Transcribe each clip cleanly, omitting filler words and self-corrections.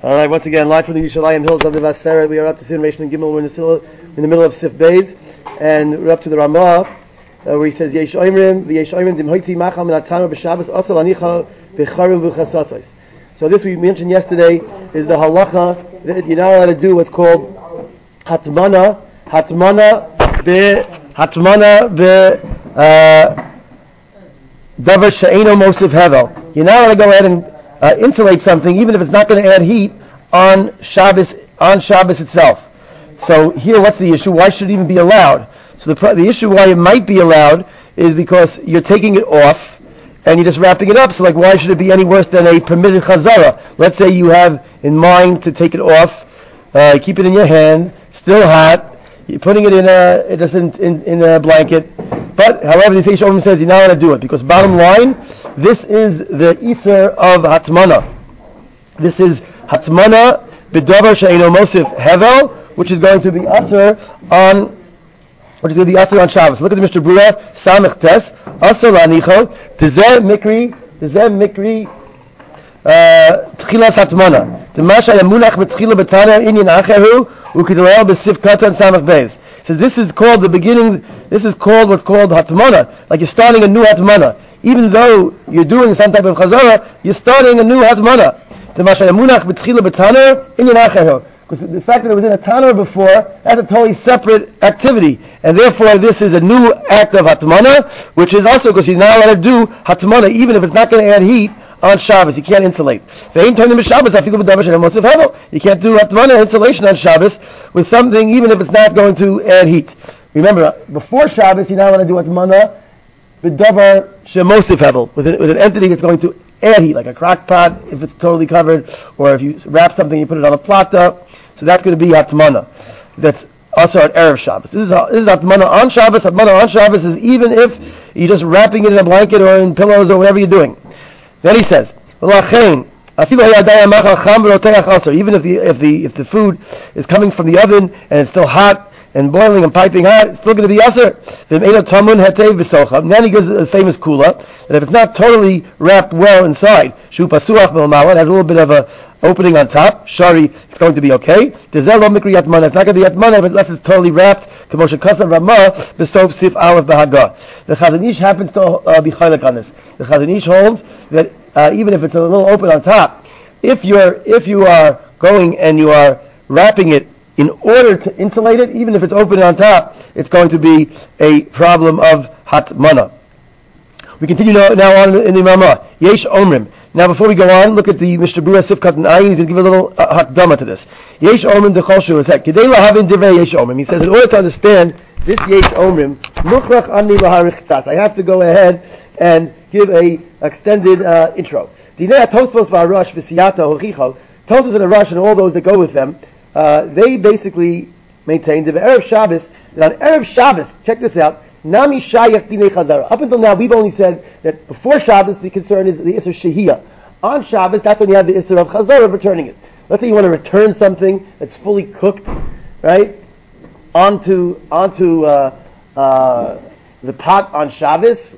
All right, once again, live from the Yerushalayim Hills of the Vasera. We are up to Sin Reish and Gimel. We're in the middle of Sif Beis, and we're up to the Ramah, where he says, Yesh Oimrim, V'yesh Oimrim, Dim Hoitzi Machal Min HaTanur B'Shabbos, Osel Anicha B'Charim V'Chasasais. So this we mentioned yesterday is the halacha that you're not allowed to do what's called Hatmana Davar She'eino Mosif Hevel. You're not allowed to go ahead and insulate something, even if it's not going to add heat on Shabbos itself. So here, what's the issue? Why should it even be allowed? So the issue why it might be allowed is because you're taking it off and you're just wrapping it up. So like, why should it be any worse than a permitted chazara? Let's say you have in mind to take it off, keep it in your hand, still hot. You're putting it in a blanket. But however, the Yesh Omrim says you're not allowed to do it because bottom line, this is the Isser of Hatmana. This is Hatmana b'davar she'eino mosif hevel, which is going to be Asr on Shabbos. Look at the Mishnah Berurah, Samech Tes, Asr la'anicho, Tezeh Mikri, Tchilas Hatmana. Demasha yamunach b'tchila b'taner inyan acheru, u'kidolel b'sif katan Samech Beis. So this is called the beginning. This is called what's called hatmana, like you're starting a new hatmana. Even though you're doing some type of chazara, you're starting a new hatmana. Because the fact that it was in a tanur before, that's a totally separate activity, and therefore this is a new act of hatmana, which is also because you're not allowed to do hatmana, even if it's not going to add heat on Shabbos. You can't insulate. You can't do hatmana insulation on Shabbos with something, even if it's not going to add heat. Remember, before Shabbos, you're not allowed to do hatmana with davar shemosif hevel, with an entity that's going to add heat, like a crock pot, if it's totally covered, or if you wrap something, you put it on a plata. So that's going to be hatmana. That's also at Erev Shabbos. This is hatmana on Shabbos. Hatmana on Shabbos is even if you're just wrapping it in a blanket or in pillows or whatever you're doing. Then he says, even if the food is coming from the oven and it's still hot and boiling and piping hot, it's still going to be aser. Then he gives the famous kula that if it's not totally wrapped well inside, it has a little bit of a opening on top, shari, it's going to be okay. It's not going to be yatmana unless it's totally wrapped. The Chazon Ish happens to be chaylik on this. The Chazon Ish holds that even if it's a little open on top, if you are going and you are wrapping it in order to insulate it, even if it's open on top, it's going to be a problem of hatmana. We continue now on in the Ramah. Yesh Omrim. Now, before we go on, look at the Mishnah Berurah Sifkat and Ayin. He's going to give a little hakdama to this. Yesh Omrim dechol shu esek. Kedei lahavin divrei Yesh Omrim. He says, in order to understand this Yesh Omrim, muchrach ani laharich tzas. I have to go ahead and give a extended intro. Dinei Tosfos v'Arash v'siyata hochicho. Tosfos and the Rush and all those that go with them, they basically maintain that Erev Shabbos, that on Erev Shabbos, check this out, Nami Shayach Dinei Chazara. Up until now, we've only said that before Shabbos, the concern is the Isser Shehiyah. On Shabbos, that's when you have the Isser of Chazara, returning it. Let's say you want to return something that's fully cooked, right, onto the pot on Shabbos.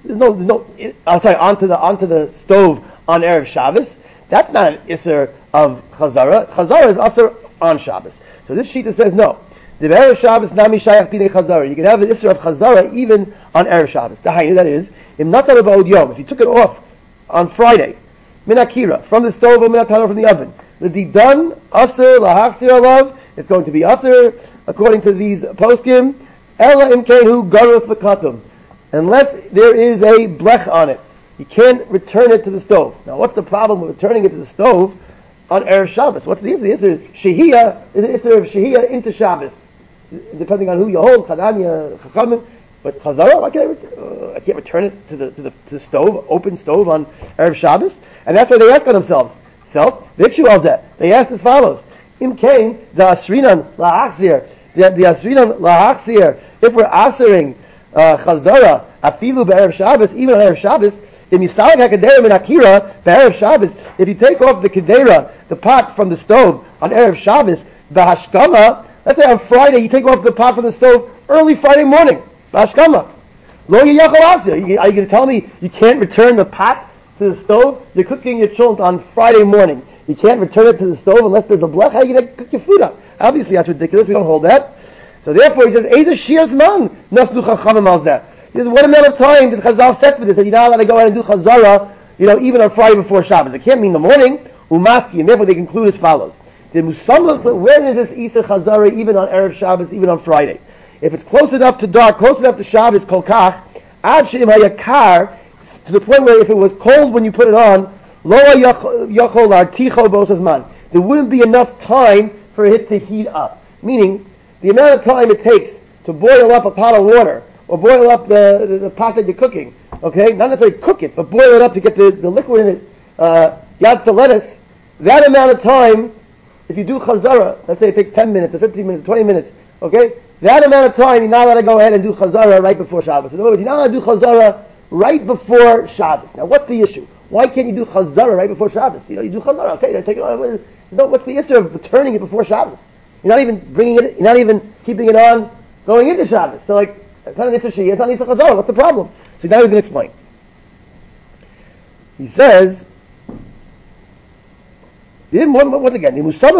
Onto the stove on Erev Shabbos. That's not an Isser of Chazara. Chazara is Isser on Shabbos. So this Shita says no. The Erev Shabbos nami shayach dinei chazara. You can have the Isser of chazara even on Erev Shabbos. The Hainu, that is, im natal ba'od yom. If you took it off on Friday, min akira, from the stove or min atano, from the oven, the didan aser lahachsir alav. It's going to be aser according to these poskim. Ela imkein garuf v'katum. Unless there is a blech on it, you can't return it to the stove. Now, what's the problem with returning it to the stove on Erev Shabbos? What's the Isser? The Isser Shehiyah is the Isser of Shehiyah into Shabbos. Depending on who you hold, Chadanya, Chachamim, but Chazara, I can't return it to the stove, open stove on Erev Shabbos, and that's why they ask on themselves. Vikshu Alzeh. They asked as follows: Im Kain the Asrinan Lahachzir, the Asrinan Lahachzir. If we're asering Chazara Afilu be'Erev Shabbos, even on Erev Shabbos, Im Yisalek HaKedera Min Akira be'Erev Shabbos. If you take off the Kedera, the pot from the stove on Erev Shabbos, Bahashkama. Let's say on Friday you take off the pot from the stove early Friday morning. Bashkama. Lo yiyachol asir. Are you going to tell me you can't return the pot to the stove, you're cooking your cholent on Friday morning. You can't return it to the stove unless there's a blech. How are you going to cook your food up? Obviously, that's ridiculous. We don't hold that. So therefore, he says, Eza Shir Zman Nasnu Chachamim Al Zeh. He says, what amount of time did Chazal set for this? That you're not allowed to go ahead and do Chazara, even on Friday before Shabbos. It can't mean the morning. Umaski, and therefore they conclude as follows. When is this Easter Chazara even on Erev Shabbos, even on Friday? If it's close enough to dark, close enough to Shabbos, Kol Kach, Ad She'im Hayakar, to the point where if it was cold when you put it on, Lo Yachol Articho Bosazman, there wouldn't be enough time for it to heat up. Meaning, the amount of time it takes to boil up a pot of water, or boil up the pot that you're cooking, okay? Not necessarily cook it, but boil it up to get the liquid in it, Yadsa lettuce, that amount of time, if you do Chazara, let's say it takes 10 minutes, or 15 minutes, 20 minutes, okay? That amount of time, you're not allowed to go ahead and do Chazara right before Shabbos. In other words, you're not allowed to do Chazara right before Shabbos. Now, what's the issue? Why can't you do Chazara right before Shabbos? You do Chazara, okay, then take it on. What's the issue of returning it before Shabbos? You're not even bringing it, you're not even keeping it on going into Shabbos. So it's not an Issa Shia, it's not an Issa Chazara. What's the problem? So now he's going to explain. He says, once again, if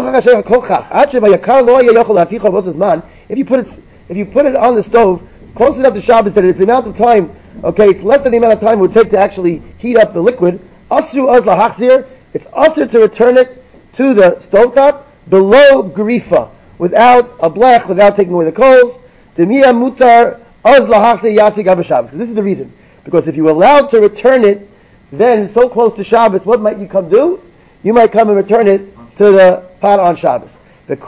you put it on the stove close enough to Shabbos that it's the amount of time, okay, it's less than the amount of time it would take to actually heat up the liquid, it's asur to return it to the stovetop below grifa, without a blech, without taking away the coals. Because this is the reason. Because if you were allowed to return it, then so close to Shabbos, what might you come do? You might come and return it to the pot on Shabbos. And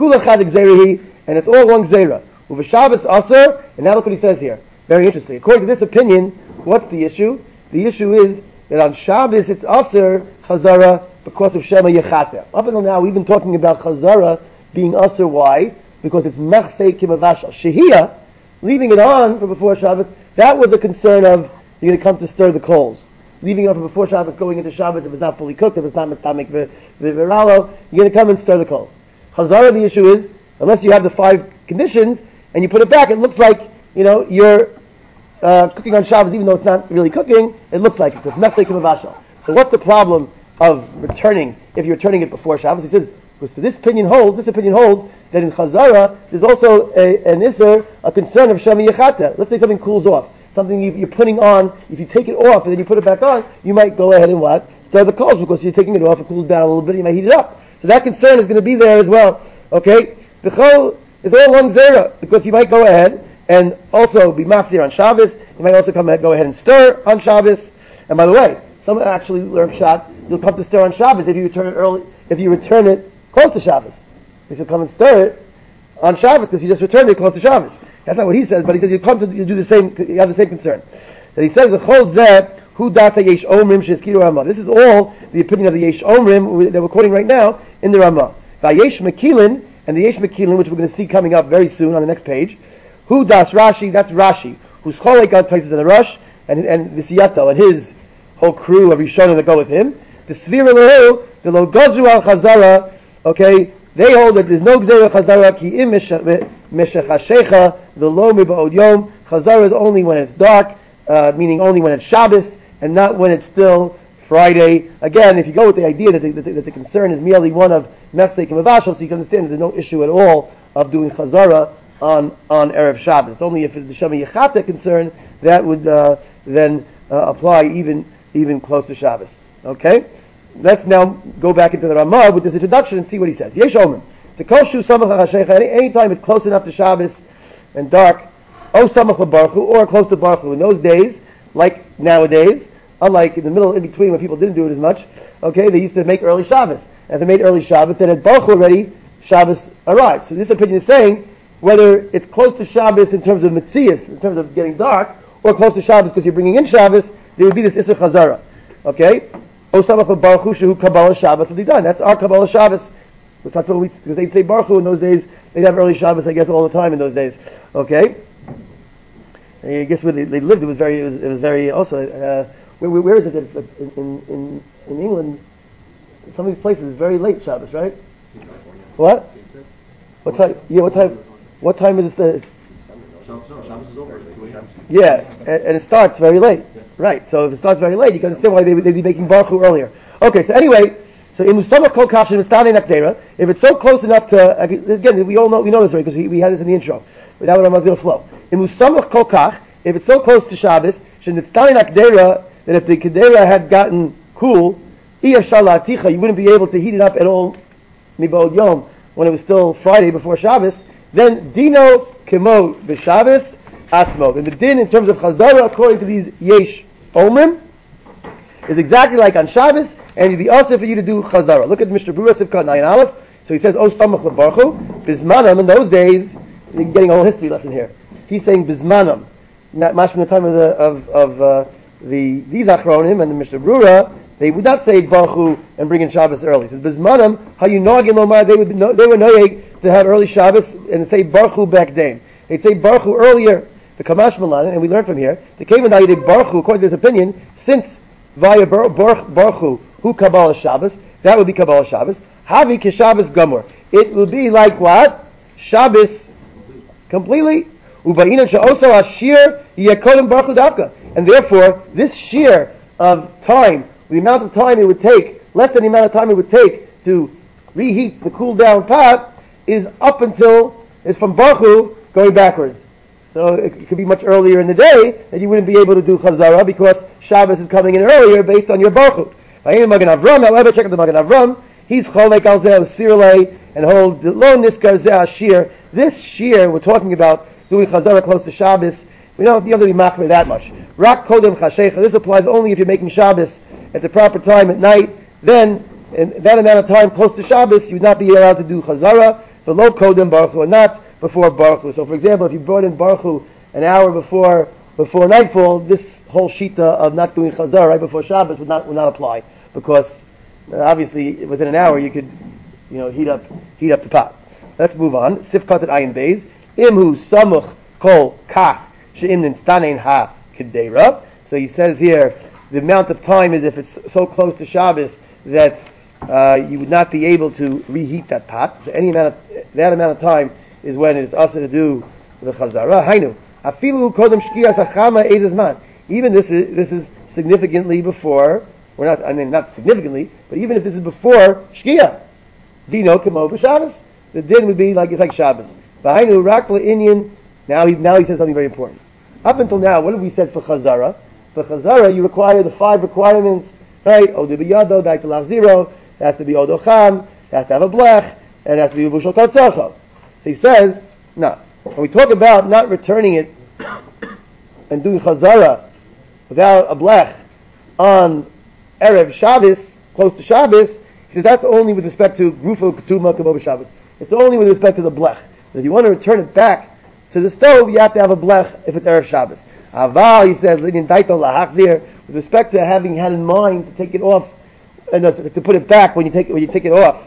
it's all one gzeira. With a Shabbos asur, and now look what he says here. Very interesting. According to this opinion, what's the issue? The issue is that on Shabbos it's asur chazara because of Shema Yechater. Up until now, we've been talking about chazara being asur. Why? Because it's machsei kimavashal. Shehiyah, leaving it on for before Shabbos, that was a concern of you're going to come to stir the coals. Leaving it on for before Shabbos, going into Shabbos, if it's not fully cooked, if it's not mitzvah viralo, you're going to come and stir the coals. Chazara, the issue is, unless you have the 5 conditions, and you put it back, it looks like, you're cooking on Shabbos, even though it's not really cooking, it looks like it. So it's mechsei kimavashal. So what's the problem of returning, if you're returning it before Shabbos? He says, because this opinion holds that in Chazara, there's also an Isser, a concern of Shema Yechata. Let's say something cools off. Something you're putting on, if you take it off and then you put it back on, you might go ahead and what? Stir the coals, because you're taking it off, it cools down a little bit, you might heat it up. So that concern is going to be there as well. Okay? The chol is all one zera, because you might go ahead and also be mafzir on Shabbos. You might also go ahead and stir on Shabbos. And by the way, some actually learn pshat, you'll come to stir on Shabbos if you return it early, if you return it close to Shabbos. You should come and stir it on Shabbos because you just returned it close to Shabbos. That's not what he says, but he says you do the same. You have the same concern. That he says the chol zeh hu dasa yesh omrim sheskiru Ramah. This is all the opinion of the yesh omrim that we're quoting right now in the Ramah. Vayesh mekilin, and the yesh mekilin, which we're going to see coming up very soon on the next page. Hu das Rashi, that's Rashi, who's cholek on Taisus and the Rush, and Visiyato and his whole crew of Rishonim that go with him. The Svira lehu, the lo gozru al chazara. Okay, they hold that there's no gzera chazara ki im meshachashecha the lo mibaod yom. Chazara is only when it's dark, meaning only when it's Shabbos, and not when it's still Friday. Again, if you go with the idea that the concern is merely one of mechsei kimavashal, so you can understand that there's no issue at all of doing chazara on Erev Shabbos. It's only if it's the Shema Yechata concern that would then apply even close to Shabbos. Okay? Let's now go back into the Ramah with this introduction and see what he says. Yesh Omer. Anytime it's close enough to Shabbos and dark, O Samach LeBaruch Hu, or close to Baruch Hu. In those days, like nowadays, unlike in the middle, in between, when people didn't do it as much, okay, they used to make early Shabbos. And if they made early Shabbos, then at Baruch Hu already, Shabbos arrived. So this opinion is saying, whether it's close to Shabbos in terms of Metzias, in terms of getting dark, or close to Shabbos because you're bringing in Shabbos, there would be this Isser Chazara. Okay? O Samach Baruch Hu Shehu Kabbalah Shabbos would be done. That's our Kabbalah Shabbos. That's what because they'd say Baruch Hu in those days. They'd have early Shabbos, I guess, all the time in those days. Okay? And I guess where they lived, it was very also. Where is it that in England? Some of these places it's very late Shabbos, right? What? What time? Yeah, what time? What time is it? Shabbos is over. Yeah, and it starts very late. Right, so if it starts very late, you can understand why they'd be making Baruch Hu earlier. Okay, so anyway, so in Musamach Kol Kach Shenistane Nakdera, if it's so close enough to, again, we know this already because we had this in the intro, but now the Ramah is going to flow. In Musamach Kol Kach, if it's so close to Shabbos, Shenistane Nakdera, that if the Kedera had gotten cool, you wouldn't be able to heat it up at all, Mibod Yom, when it was still Friday before Shabbos, then Dino Kemo B'Shabbos Atzmo. And the din in terms of Chazara, according to these Yesh Omrim, is exactly like on Shabbos, and it'd be also for you to do Chazara. Look at Mr. Brura Sivkat 9 Aleph. So he says, O Stamach LeBarchu, Bismanam, in those days, you're getting a whole history lesson here. He's saying Bismanam, not much from the time of these Achronim and the Mr. Brura, they would not say Baruch Hu and bring in Shabbos early. He says, Bismanam, how you know again Lomar, they were noyeg to have early Shabbos and say Baruch Hu back then. They'd say Baruch Hu earlier, the Kamash Malan, and we learn from here, the Kavan Dayid Baruch Hu, according to this opinion, since via Baruch Hu Kabbalah Shabbos, that would be Kabbalah Shabbos. Havi Keshabbos Gomor. It will be like what? Shabbos completely. Uba'inan she'oso hashir yakodem Baruch Hu davka. And therefore, this shear of time, the amount of time it would take, less than the amount of time it would take to reheat the cool down pot, is up until, it's from Baruch Hu going backwards. So it could be much earlier in the day that you wouldn't be able to do Chazara because Shabbos is coming in earlier based on your Baruch Hu. Magen Avram, however, check out the Magen Avram, he's Cholek al Zeh Sfirulei and holds the Lo Niskar Zeh Ashir. This shear we're talking about doing Chazara close to Shabbos, we don't have to be machmir that much. Rak Kodem Chashecha, this applies only if you're making Shabbos at the proper time at night. Then, in that amount of time close to Shabbos, you would not be allowed to do Chazara, the Lo Kodem Baruch Hu, or not before Baruch Hu. So for example, if you brought in Baruch Hu an hour before nightfall, this whole shita of not doing Chazar right before Shabbos would not apply, because obviously within an hour you could heat up the pot. Let's move on. Sifkat at Ayin Beis. Imhu samuch kol kach she'im ninstanein ha kedera. So he says here the amount of time is if it's so close to Shabbos that you would not be able to reheat that pot. So that amount of time is when it's also to do the Chazara. Hainu. Afilu kodem shkiyas achama ezizman. Even this is significantly before, not significantly, but even if this is before Shkia, Dino Kemo B'Shabbos, the din would be like Shabbos. Hainu rak le'inyan. Now he says something very important. Up until now, what have we said for Chazara? For Chazara, you require the 5 requirements, right? Odu b'yado, dai to zero. It has to be odocham. It has to have a blech, and it has to be uvushal kotzocho. So he says, no. When we talk about not returning it and doing Chazara without a blech on Erev Shabbos, close to Shabbos, he says that's only with respect to Grufa Ketuma Kemo Shabbos. It's only with respect to the blech. If you want to return it back to the stove, you have to have a blech if it's Erev Shabbos. Aval, he says, with respect to having had in mind to take it off, to put it back when you take it off,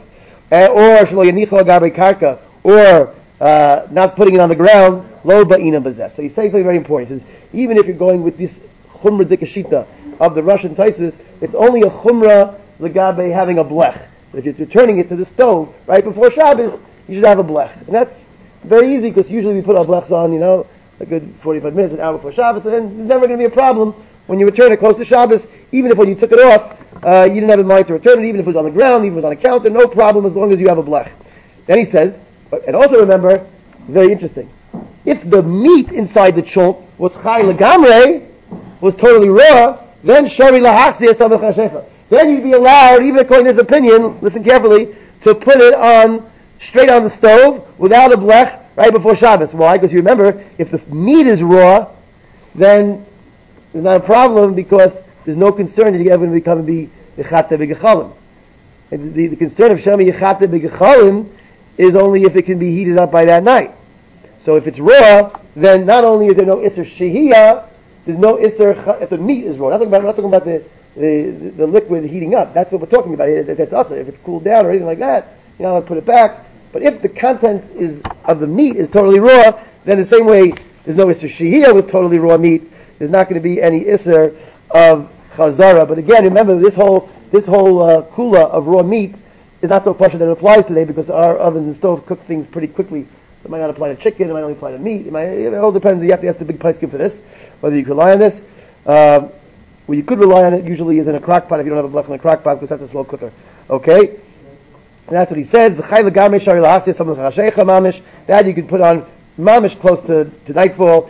or not putting it on the ground, lo ba'ina bazeh. So he's saying something very important. He says, even if you're going with this chumrah dikashita of the Russian Taisus, it's only a chumrah legabe having a blech. But if you're returning it to the stove right before Shabbos, you should have a blech. And that's very easy because usually we put our blechs on, a good 45 minutes, an hour before Shabbos, and then there's never going to be a problem when you return it close to Shabbos, even if when you took it off, you didn't have in mind to return it, even if it was on the ground, even if it was on a counter, no problem as long as you have a blech. Then he says, and also remember, very interesting, if the meat inside the chulp was chai legamre, was totally raw, then shari lahachzir samach hashecha. Then you'd be allowed, even according to this opinion, listen carefully, to put it on straight on the stove without a blech right before Shabbos. Why? Because you remember, if the meat is raw, then there's not a problem because there's no concern that you're ever going to become and be yechate b'gechalim. And the concern of shami yechate b'gechalim is only if it can be heated up by that night. So if it's raw, then not only is there no isser shehiyah, there's no isser if the meat is raw. We're not talking about the liquid heating up. That's what we're talking about here. That's usher. If it's cooled down or anything like that, you're not allowed to put it back. But if the contents of the meat is totally raw, then the same way there's no isser shehiyah with totally raw meat, there's not going to be any isser of chazara. But again, remember this whole kula of raw meat is not so partial that it applies today because our ovens and stoves cook things pretty quickly So it might not apply to chicken, it might only apply to meat, it all depends. You have to ask the big price for this, whether you can rely on this. Where you could rely on it usually is in a crock pot if you don't have a blech in a crock pot because that's a slow cooker. Okay? And that's what he says. That you could put on mamish close to nightfall.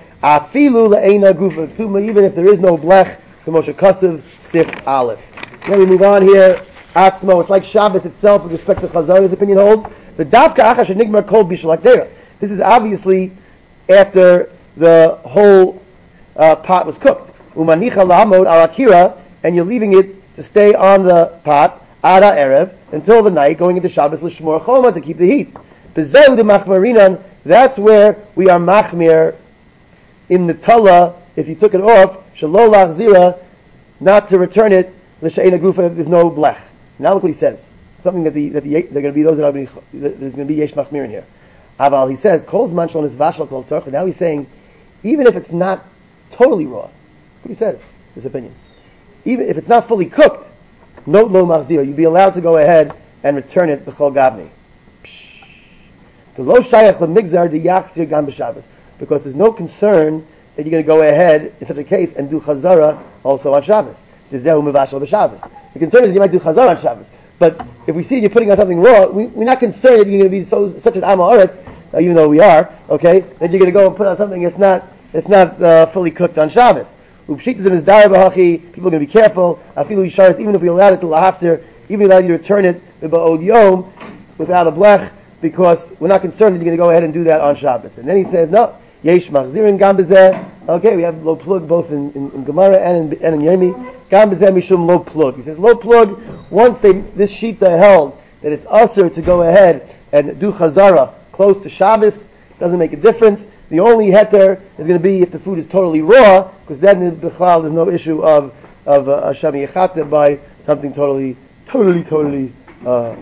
Even if there is no blech, the Moshe Kasev Sif Aleph. Then we move on here. Atzmo, it's like Shabbos itself with respect to Chazar, his opinion holds. The Dafka Acha Shenigmar Kol Bishul Hakdera. This is obviously after the whole pot was cooked. Umanicha Lamod Al Akira, and you're leaving it to stay on the pot Ada Erev until the night, going into Shabbos L'Shmor Choma to keep the heat. Bezehu de Machmarinan. That's where we are machmir in the Tala. If you took it off, Shalol Lachzira, not to return it. L'She'ena Grufa, there's no blech. Now look what he says. Something that they're going to be those that are there's going to be yesh machmir in here. Aval, he says, Kol Zman Shalon is Vashal Kol Tzarech. Now he's saying, even if it's not totally raw, what he says, his opinion. Even if it's not fully cooked, no lo machzira, you'd be allowed to go ahead and return it b'chol gavni. The lo shayach lemigzar the yachzir gam b'Shabbos, because there's no concern that you're going to go ahead in such a case and do chazara also on Shabbos. The zehu mevashal b'Shabbos. The concern is that you might do chazara on Shabbos, but if we see you're putting on something raw, we're not concerned that you're going to be such an Amma Aretz, even though we are, okay, that you're going to go and put on something that's not fully cooked on Shabbos. People are going to be careful. Even if we allowed it to lahafzir, even if we allowed you to return it without a blech, because we're not concerned that you're going to go ahead and do that on Shabbos. And then he says, no, yesh machzirin gam bezeh. Okay, we have lo plug both in Gemara and in Yemi. Gam bezeh mishum lo plug. He says lo plug. Once this shita held that it's usher to go ahead and do chazara close to Shabbos, doesn't make a difference. The only heter is going to be if the food is totally raw, because then in the Bichlal there's no issue of shami yechata by something totally raw.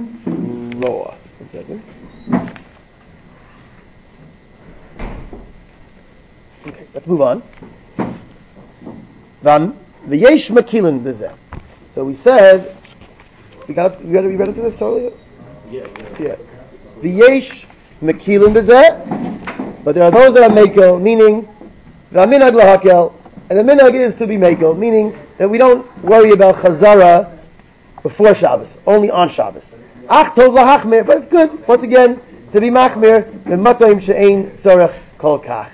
1 second. Okay, let's move on. V'yesh makilin b'zeh. So we said we read up to this totally. Yeah. V'yesh makilin b'zeh. But there are those that are mekel, meaning v'aminag lahakel, and the minhag is to be mekel, meaning that we don't worry about chazara before Shabbos, only on Shabbos. Ach tov lahachmir, but it's good once again to be machmir b'makom she'ein tzorech kol kach.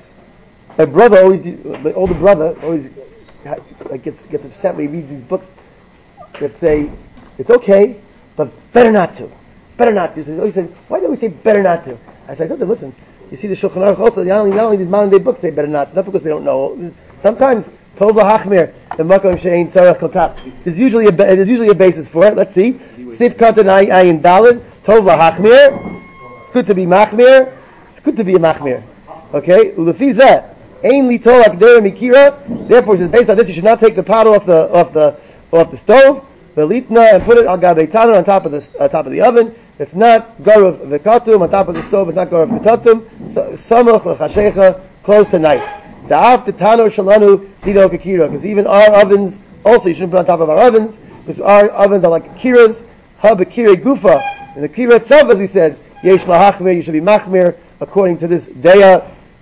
My older brother always gets upset when he reads these books that say it's okay, but better not to. He said, why do we say better not to? I said, listen. You see the Shulchan Aruch also, not only these modern day books say better not, not because they don't know. Sometimes, Tov L'Hachmir, the Makom She'ein Tzarech Kol Kach. There's usually a basis for it. Let's see. Sif Katan Ayin Daled, Tov L'Hachmir. It's good to be Machmir. It's good to be a Machmir. Okay? Ulefi Zeh, Ein Litol Akdera Mikira. Therefore, it's based on this. You should not take the pot off the stove, the litna, and put it on Gabei on top of the oven. It's not Garav V'Katum, on top of the stove, it's not Garav V'Katum. Samach L'Chashecha, close to night. Da'af Titano Shalanu Tino Kakira, because even our ovens, also you shouldn't put on top of our ovens, because our ovens are like Akiras, Hab Akira Gufa. And the Kira itself, as we said, Yesh Lahachmir, you should be Machmir, according to this Deya.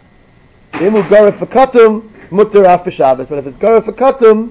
Imu Garav V'Katum, Mutter Af B'Shabbos. But if it's Garav V'Katum,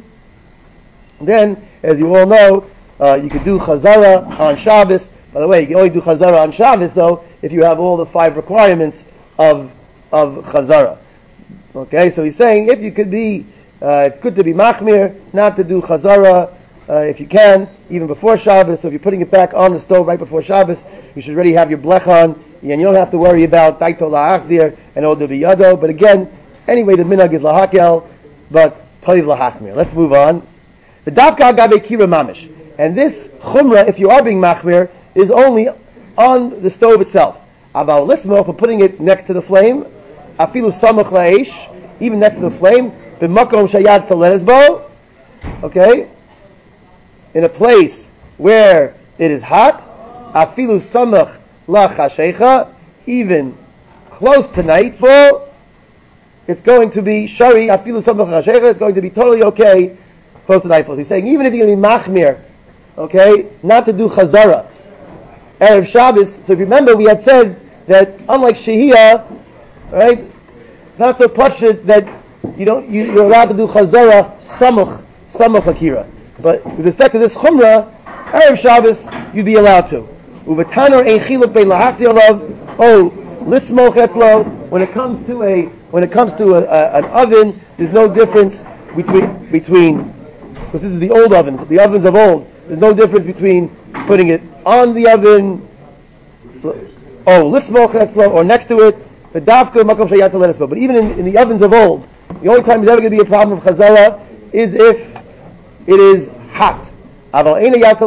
then, as you all know, you could do Chazara on Shabbos. By the way, you can only do Chazara on Shabbos, though, if you have all the 5 requirements of Chazara. Okay, so he's saying if you could be, it's good to be Machmir, not to do Chazara if you can, even before Shabbos. So if you're putting it back on the stove right before Shabbos, you should already have your blech on, and you don't have to worry about Daito La'achzir and Odo B'Yado. But again, anyway, the minhag is Lahakel, but Toiv Lahachmir. Let's move on. The Dafka Agabe Kira Mamish. And this Chumrah, if you are being Machmir, is only on the stove itself. About lismo, for putting it next to the flame, afilu samach la'esh, even next to the flame, b'makom shayad salezbo, okay, in a place where it is hot, afilu samach la'chashecha, even close to nightfall, it's going to be shari, afilu samach la'chashecha, it's going to be totally okay close to nightfall. So he's saying, even if you're going to be machmir, okay, not to do chazara, Erev Shabbos. So if you remember, we had said that unlike Shehiyah, right, not so pashut that you're allowed to do chazara samuch akira. But with respect to this chumrah, Erev Shabbos, you'd be allowed to. Uvetanor ein chiluk bein lahatzi olav, lismoch etzlo. When it comes to an oven, there's no difference between because this is the old ovens, the ovens of old. There's no difference between putting it on the oven, lismoch etzlo, or next to it. But even in the ovens of old, the only time there's ever going to be a problem of chazara is if it is hot. But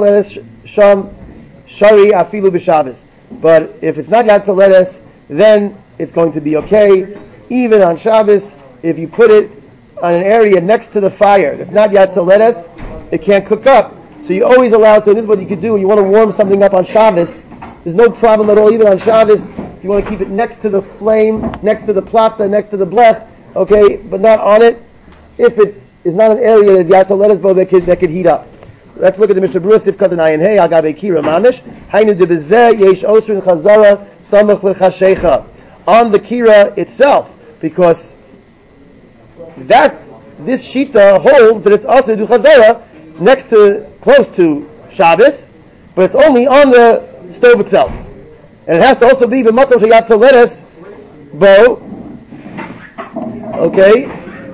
if it's not yatzaledes, then it's going to be okay. Even on Shabbos, if you put it on an area next to the fire that's not yatzaledes, it can't cook up. So you're always allowed to. This is what you could do when you want to warm something up on Shabbos. There's no problem at all, even on Shabbos. If you want to keep it next to the flame, next to the plata, next to the blech, okay, but not on it. If it is not an area that's yatzaledes bo that could heat up. Let's look at the Mishnah Berurah Sifkat and Ayin Hey Agabe Kira Mamish. Hainu debezeh yesh osrin chazara samach lechashecha on the Kira itself, because this shita holds that it's also to do chazara close to Shabbos, but it's only on the stove itself, and it has to also be b'makom sheyatzaledes bo. Okay.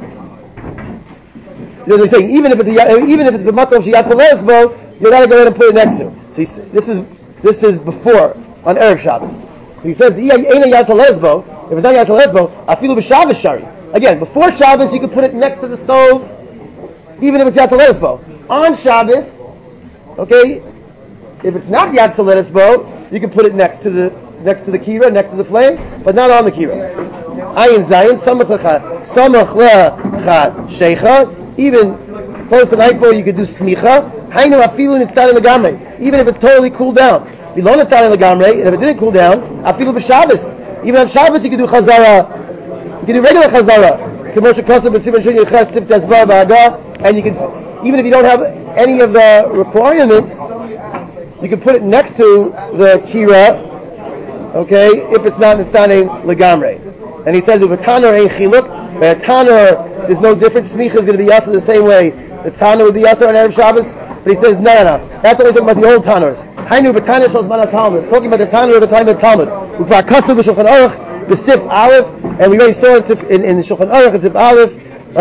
They're saying even if it's b'makom sheyatzaledes bo, you're not going to go ahead and put it next to. So this is before on Erev Shabbos. He says the eina yatzaledes bo. If it's not yatzaledes bo, afilu b'Shabbos shari. Again, before Shabbos you can put it next to the stove, even if it's yatzaledes bo. On Shabbos, okay, if it's not yatzaledes bo, you can put it next to the kira, next to the flame, but not on the kira. Ayin zayin samach lecha shecha. Even close to nightfall, you could do smicha. Hainu afilu nitztanim legamrei. Even if it's totally cooled down, below nitztanim legamrei, and if it didn't cool down, afilu b'Shabbos. Even on Shabbos, you can do chazara. You can do regular chazara. Commercial custom b'sivan sheni ches sif tezva ba'aga, and you can, even if you don't have any of the requirements, you can put it next to the kira. Okay, if it's not nitztanim legamrei. And he says, "Uvetanor ein chiluk." By a tanur, there's no difference. Smicha is going to be yasser the same way. The tanur would be yasser on Erev Shabbos, but he says, no. That's only talking about the old tanurs. Hainu b'tanur shel zman haTalmud. It's talking about the tanur of the time of the Talmud. Ukvar kasav b'Shulchan Aruch b'Sif Aleph, and we already saw it in the Shulchan Aruch and Sif Aleph.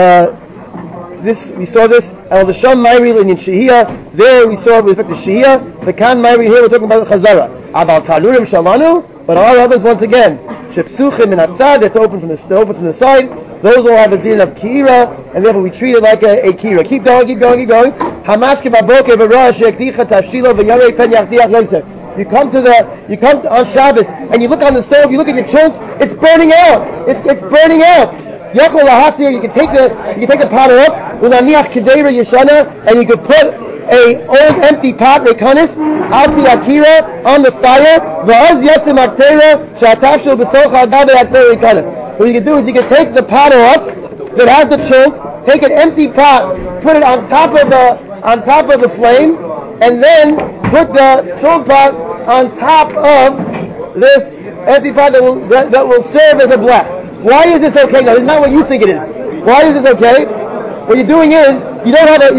We saw this. El Desham Mayri in Shehiyah. There we saw it with respect to Shehiyah. The Kan Mayri here we're talking about the Chazara. Aval Tanurim Shalanu, but our ovens once again. Shepsuchim in Atzad, that's open from the side. Those all have a din of kira, and therefore we treat it like a kira. Keep going. Hamashke baboke v'rosh yekdicha tavshilo v'yarei pen yachdiach yosef. You come on Shabbos, and you look on the stove, you look at your chunk, it's burning out. It's burning out. Yachol lahasir, you can take the pot off, ulaniach kedera yeshana, and you could put a old empty pot, rekanis, alpi akira, on the fire, v'az yasim aktera, shatavshil b'socha agabe aktera rekanis. What you can do is you can take the pot off that has the chunk, take an empty pot, put it on top of the flame, and then put the chunk pot on top of this empty pot that will serve as a blech. Why is this okay? Now, this is not what you think it is. Why is this okay? What you're doing is you don't have a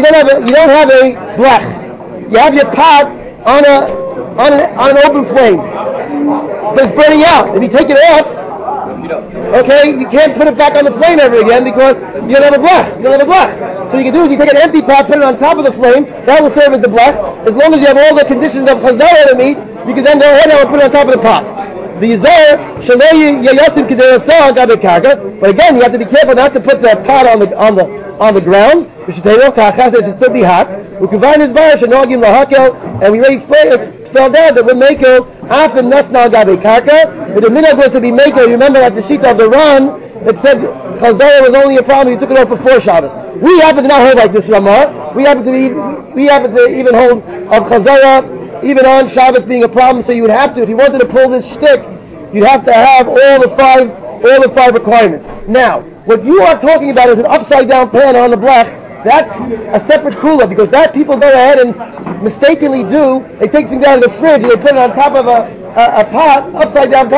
blech. You have your pot on an open flame, but it's burning out. If you take it off, okay, you can't put it back on the flame ever again because you don't have a blech. So you can do is you take an empty pot, put it on top of the flame. That will serve as the blech. As long as you have all the conditions of chazara to meet, you can then go ahead and put it on top of the pot. The Yizar Shalei Yayasim Kederasa Gabe Karka. But again, you have to be careful not to put the pot on the ground. We should take off tachas, it should still be hot. Ukavan is bar shenogim lahakel, and we already spelled out that we're makel afim nasna gabe karka. But the minhag was to be makel. You remember at the shita of the Ran that said chazara was only a problem. You took it off before Shabbos. We happen to not hold like this Ramah. We happen to even hold of chazara even on Shabbos being a problem. So you would have to, if you wanted to pull this shtick, you'd have to have all the five requirements. Now, what you are talking about is an upside down pan on the blech. That's a separate kula, because that people go ahead and mistakenly do. They take things out of the fridge and they put it on top of a pot, upside down pot,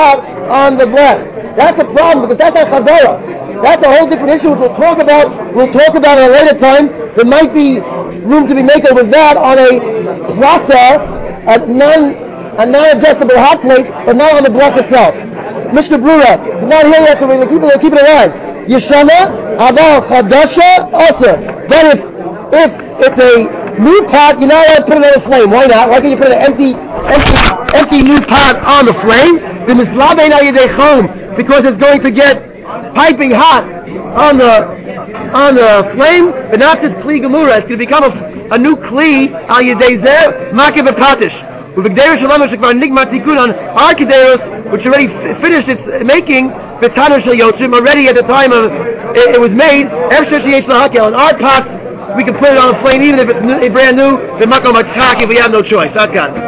on the blech. That's a problem because that's not chazara. That's a whole different issue which we'll talk about at a later time. There might be room to be made over that on a plata, a non-adjustable hot plate, but not on the blech itself. Mr. Brura, not here yet, we're going to keep it alive. Yeshana, aval, chadasha, also. But if it's a new pot, you're not allowed to put it on the flame. Why not? Why can't you put an empty new pot on the flame? The mislabein al yedei chom, because it's going to get piping hot on the flame. Benasis kli gemura, it's going to become a new kli al yedei zeh makev patish. With Gdeirus Shalom Shekvar Nigmat Tikun on our Gdeirus, which already finished its making, V'Tanur Shel Yochim, already at the time of it was made. Efshar Sheyesh Lahakel. On our pots, we can put it on the flame even if it's brand new. V'Makom Hatzchak if we have no choice. Atkan.